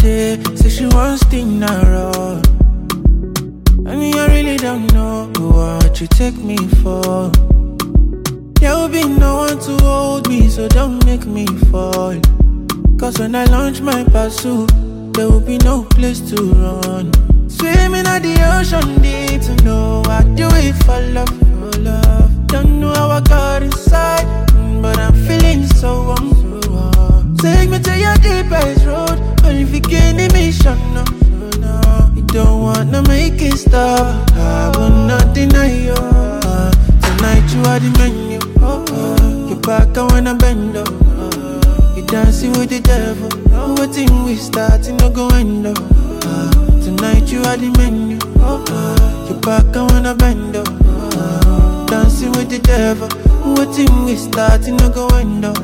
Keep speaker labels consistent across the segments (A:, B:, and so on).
A: day, say she wants thing around. I mean, I really don't know what you take me for. There will be no one to hold me, so don't make me fall. Cause when I launch my pursuit, there will be no place to run. Swimming at the ocean deep to know I do it for love, for love. Don't know how I got inside, but I'm feeling so warm. Take me to your deepest road, only if you get the mission, no. You don't wanna make it stop, I will not deny you. Tonight you are the menu, you're back, I wanna bend up. You dancing with the devil, waiting we start, no go end up. Tonight you are the menu, you're back, I wanna bend up. Dancing with the devil, waiting we start, no go end up.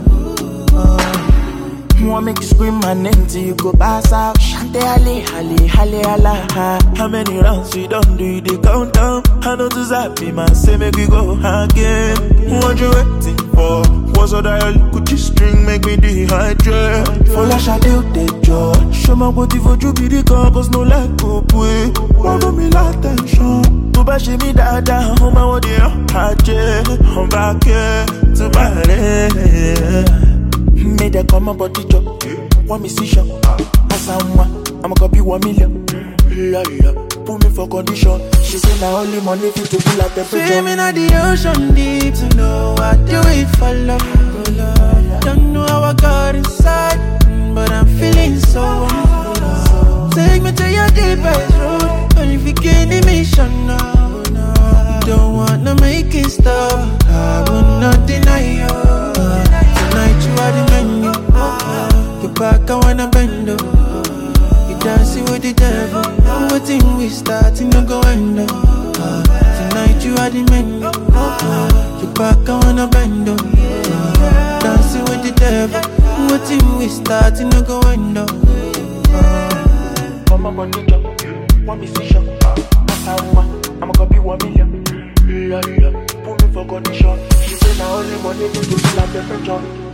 B: Wanna make you scream my name till you go pass out. Shante ale, ale, ale, ala. How many rounds we done do the countdown? I know to zappy man, say make we go again. What you waiting for? What's all that Gucci string make me dehydrate? For la shadow de joy. Show my body for you be the car, cause no like go play. Wanna me l'attention. To bash me down, home I want you. I'm back here to body. Made her come up body chop. Want me see shop. As I'ma copy 1 million. Put me for condition. She say now only money fit to pull out temperature.
A: Swimming at the ocean deep to know I do it for love, for love. Don't know how I got inside, but I'm feeling so warm. Take me to your deepest road, only if you get the mission, no. You don't wanna make it stop, I will not deny you. Tonight you are the menu, you're back, I wanna bend up. You dancing with the devil, waiting we start, no go end up. Tonight you are the menu, you're back, I wanna bend up. Dancing with the devil, waiting we start, no go end up.
B: Come on, body chop. Want me see shop. I'ma copy 1 million. Put me for condition. She say now only money to pull out temperature.